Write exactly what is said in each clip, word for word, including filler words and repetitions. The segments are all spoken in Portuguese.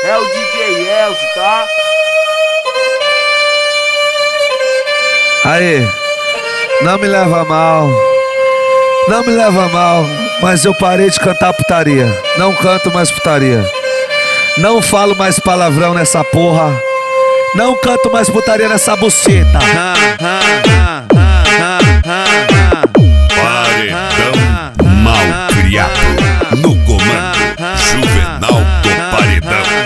É o D J Elcio, tá? Aí, não me leva mal, não me leva mal, mas eu parei de cantar putaria. Não canto mais putaria. Não falo mais palavrão nessa porra. Não canto mais putaria nessa buceta. Paredão malcriado. No comando, Juvenal do Paredão.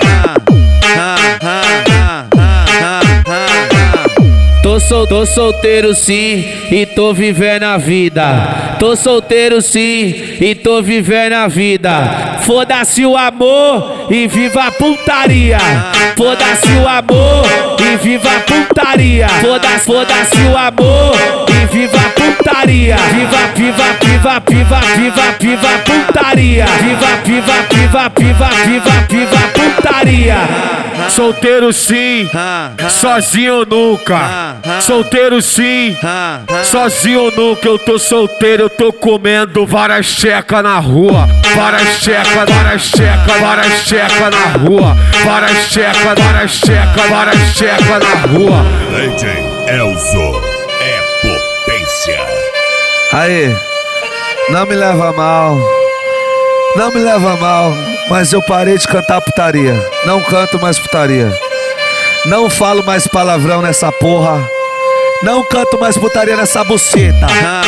Tô, sol, tô solteiro sim e tô vivendo a vida. Tô solteiro sim e tô vivendo a vida. Foda-se o amor e viva a putaria. Foda-se o amor e viva a putaria. Foda-se, foda-se o amor e viva a putaria. Viva, viva, viva, viva, viva, viva a putaria. Viva, viva, viva, viva, viva, viva a putaria. Solteiro sim, sozinho nunca. Solteiro sim, sozinho nunca. Eu tô solteiro, eu tô comendo várias checas na rua. Várias checas, várias checas, várias checas na rua. Várias checas, várias checas, várias checas na rua. D J Elcio é potência. Aí, não me leva mal, não me leva mal, mas eu parei de cantar putaria. Não canto mais putaria. Não falo mais palavrão nessa porra. Não canto mais putaria nessa buceta.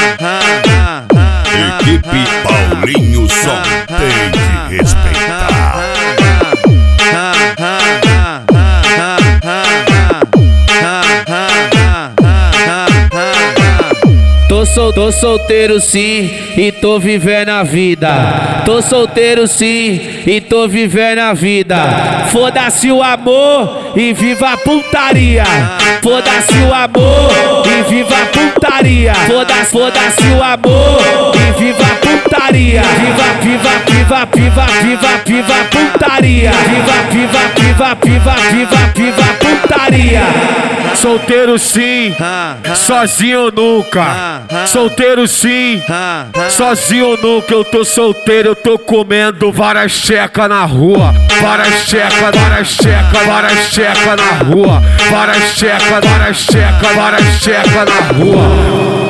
Equipe Paulinho Som tem que respeitar. Tô, sol, tô solteiro sim e tô vivendo a vida. Tô solteiro sim e tô vivendo a vida. Foda-se o amor e viva a putaria. Foda-se o amor e viva a putaria. Foda-se, foda-se o amor e viva a putaria. Viva, viva, viva, viva, viva, viva a putaria. Viva, viva, viva, viva, viva, viva a putaria. Solteiro sim, sozinho nunca. Solteiro sim, sozinho nunca. Eu tô solteiro, eu tô comendo várias checas na rua. Várias checas, várias checas, várias checas na rua. Várias checas, várias checas, várias checas na rua.